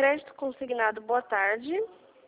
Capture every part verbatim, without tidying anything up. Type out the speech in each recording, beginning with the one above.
Crédito consignado, boa tarde.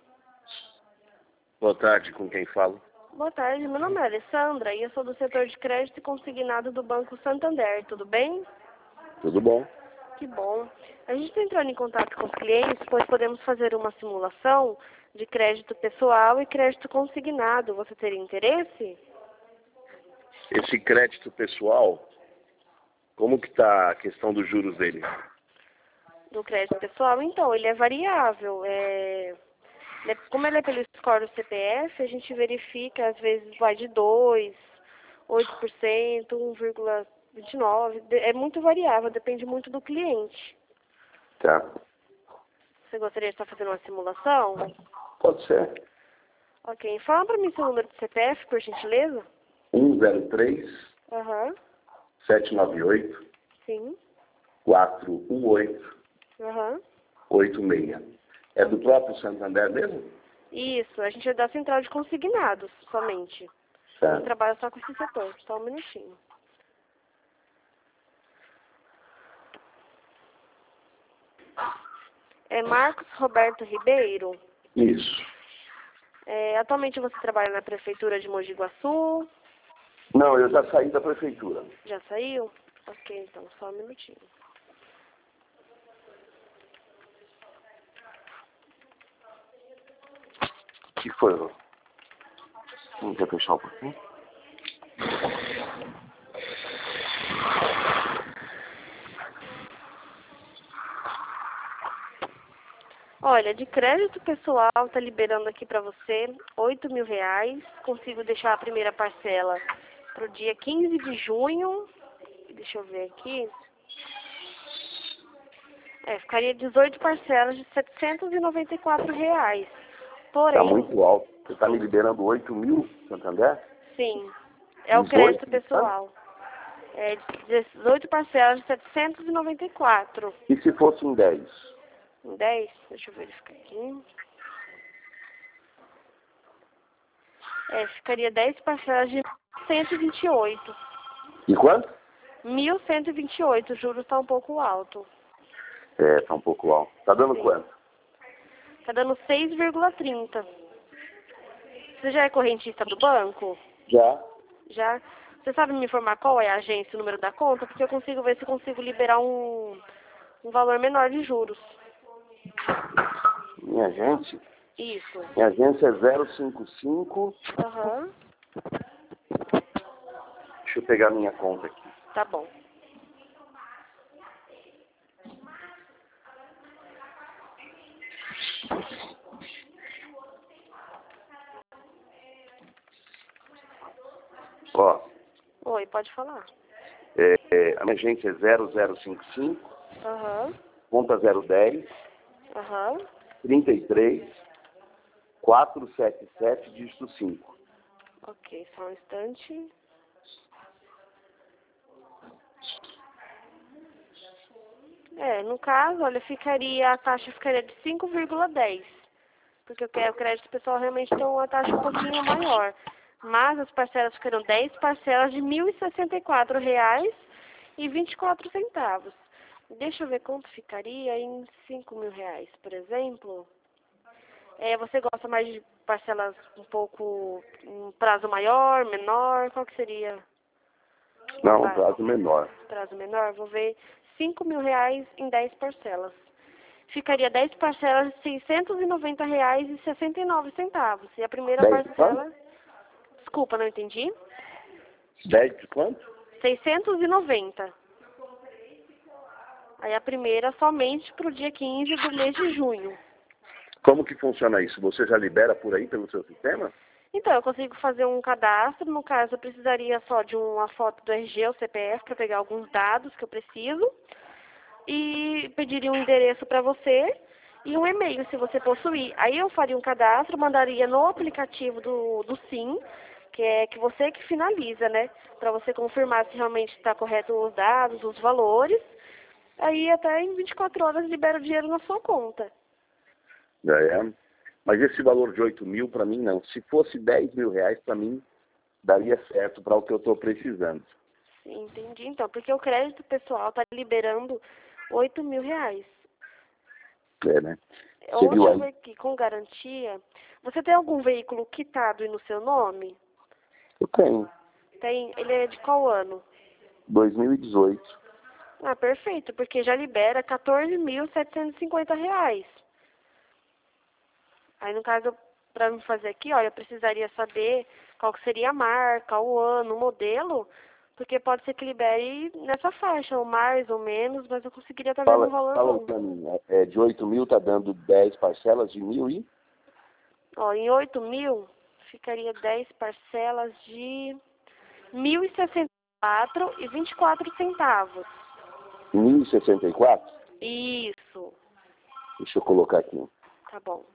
Boa tarde, com quem falo? Boa tarde, meu nome é Alessandra e eu sou do setor de crédito consignado do Banco Santander, tudo bem? Tudo bom? Que bom. A gente está entrando em contato com os clientes, pois podemos fazer uma simulação de crédito pessoal e crédito consignado. Você teria interesse? Esse crédito pessoal, como que está a questão dos juros dele? Do crédito pessoal? Então, ele é variável. É... Como ele é pelo score do C P F, a gente verifica, às vezes vai de dois por cento, oito por cento, um vírgula vinte e nove por cento. É muito variável, depende muito do cliente. Tá. Você gostaria de estar fazendo uma simulação? Pode ser. Ok. Fala para mim seu número de C P F, por gentileza. um zero três, Aham. sete nove oito, Sim. quatro um oito, Aham. oito seis. É do próprio Santander mesmo? Isso. A gente é da central de consignados, somente. A Tá. gente trabalha só com esse setor. Só um minutinho. É Marcos Roberto Ribeiro. Isso. É, atualmente você trabalha na prefeitura de Mogi Guaçu. Não, eu já saí da prefeitura. Já saiu? Ok, então, só um minutinho. O que foi, Rô? Não quer fechar um pouquinho? Olha, de crédito pessoal, tá liberando aqui para você oito mil reais. Consigo deixar a primeira parcela pro dia quinze de junho. Deixa eu ver aqui. É, ficaria dezoito parcelas de setecentos e noventa e quatro reais. Porém, Está muito alto. Você está me liberando oito mil, Santander? sim, é o crédito pessoal. É dezoito parcelas de setecentos e noventa e quatro. E se fosse em dez? Em dez, deixa eu verificar aqui. É, ficaria dez parcelas de cento e vinte e oito. E quanto? mil cento e vinte e oito, o juros está um pouco alto. É, tá um pouco alto. Tá dando Sim. quanto? Está dando seis vírgula trinta. Você já é correntista do banco? Já. Já? Você sabe me informar qual é a agência, o número da conta? Porque eu consigo ver se eu consigo liberar um, um valor menor de juros. Minha agência? Isso. Minha agência é zero cinco cinco. Aham. Deixa eu pegar minha conta aqui. Tá bom. Ó, Oi, pode falar. é, é, a minha agência é zero zero cinco cinco, Aham. conta zero dez, Aham. trinta e três, quatrocentos e setenta e sete, dígito cinco. Ok, só um instante. É, no caso, olha, ficaria, a taxa ficaria de cinco vírgula dez. Porque eu quero o crédito pessoal realmente tem uma taxa um pouquinho maior. Mas as parcelas ficaram dez parcelas de mil e sessenta e quatro reais e vinte e quatro centavos. Deixa eu ver quanto ficaria em cinco mil reais, por exemplo. É, você gosta mais de parcelas um pouco, um prazo maior, menor? Qual que seria? Não, um Vai, prazo menor. prazo menor? Vou ver cinco mil reais em dez parcelas. Ficaria dez parcelas de seiscentos e noventa reais e sessenta e nove centavos. E a primeira dez de parcela... quanto? Desculpa, não entendi. dez de quanto? seiscentos e noventa. Aí a primeira somente para o dia quinze do mês de junho. Como que funciona isso? Você já libera por aí pelo seu sistema? Então, eu consigo fazer um cadastro. No caso, eu precisaria só de uma foto do R G ou C P F para pegar alguns dados que eu preciso. E pediria um endereço para você e um e-mail, se você possuir. Aí eu faria um cadastro, mandaria no aplicativo do, do Sim, que é que você que finaliza, né? Para você confirmar se realmente está correto os dados, os valores. Aí até em vinte e quatro horas libera o dinheiro na sua conta. Já é. Mas esse valor de oito mil, para mim, não. Se fosse dez mil reais, para mim, daria certo para o que eu estou precisando. Entendi, então. Porque o crédito pessoal está liberando oito mil reais. É, né? Ou Você viu deixa eu aí? ver aqui, com garantia. Você tem algum veículo quitado e no seu nome? Eu tenho. Tem, ele é de qual ano? dois mil e dezoito. Ah, perfeito, porque já libera quatorze mil setecentos e cinquenta reais. Aí, no caso, para me fazer aqui, olha, eu precisaria saber qual que seria a marca, o ano, o modelo, porque pode ser que libere nessa faixa, ou mais ou menos, mas eu conseguiria estar vendo um Fala, valor fala bom. pra mim, é, de oito mil tá dando dez parcelas de mil e? Ó, em oito mil, ficaria dez parcelas de mil e sessenta e quatro e vinte e quatro centavos. mil e sessenta e quatro? Isso, Deixa eu colocar aqui. tá bom.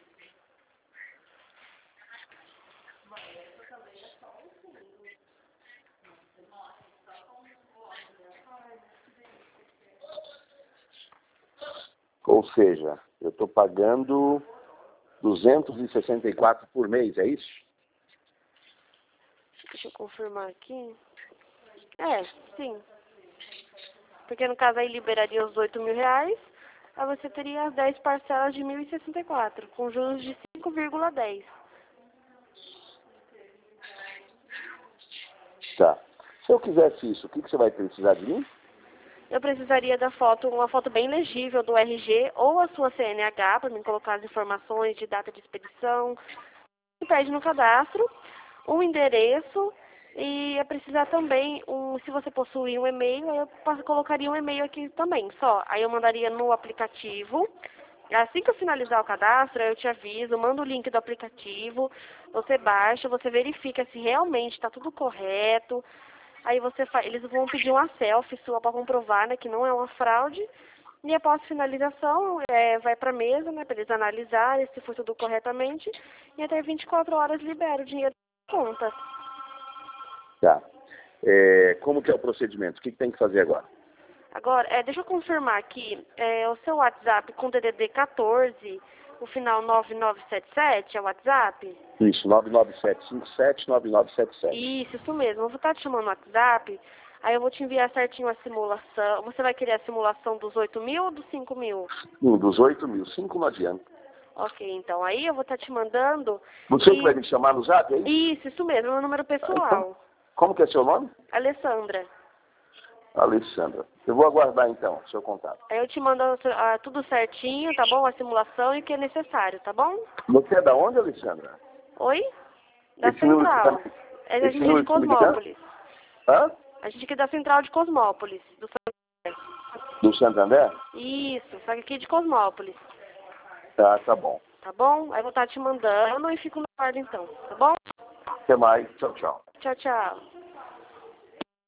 Ou seja, eu estou pagando duzentos e sessenta e quatro por mês, é isso? Deixa eu confirmar aqui. É, sim. Porque no caso aí liberaria os oito mil reais, aí você teria as dez parcelas de mil e sessenta e quatro, com juros de cinco vírgula dez. Tá. Se eu quisesse isso, o que, que você vai precisar de mim? Eu precisaria da foto, uma foto bem legível do R G ou a sua C N H para me colocar as informações de data de expedição. Você pede no cadastro, um endereço e é precisar também, um, se você possui um e-mail, aí eu passo- colocaria um e-mail aqui também, só. Aí eu mandaria no aplicativo. Assim que eu finalizar o cadastro, eu te aviso, mando o link do aplicativo, você baixa, você verifica se realmente está tudo correto. Aí você fa... eles vão pedir uma selfie sua para comprovar, né, que não é uma fraude. E após finalização, é, vai para a mesa, né, para eles analisarem se foi tudo corretamente. E até vinte e quatro horas libera o dinheiro da conta. Tá. É, como que é o procedimento? O que, que tem que fazer agora? Agora, é, deixa eu confirmar aqui, é, o seu WhatsApp com D D D quatorze, o final nove nove sete sete, é o WhatsApp? Isso, nove nove sete cinco sete nove nove sete sete. Isso, isso mesmo. Eu vou estar te chamando no WhatsApp, aí eu vou te enviar certinho a simulação. Você vai querer a simulação dos oito mil ou dos cinco mil? Um dos oito mil, cinco não adianta. Ok, então aí eu vou estar te mandando. Você E... que vai me chamar no zap, é isso? Isso, isso mesmo, meu número Então, pessoal. como que é seu nome? Alessandra. Alessandra. Eu vou aguardar então seu contato. Aí eu te mando ah, tudo certinho, tá bom? A simulação e o que é necessário, tá bom? Você é da onde, Alessandra? Oi? Da Esse número que Central. tá- É, a esse gente é de número que tá me ligando? Cosmópolis. Hã? A gente aqui é da Central de Cosmópolis. Do... Do Santander? Isso, só que aqui é de Cosmópolis. Tá, tá bom. Tá bom? Aí eu vou estar te mandando e fico no guarda então, tá bom? Até mais. Tchau, tchau. Tchau, tchau.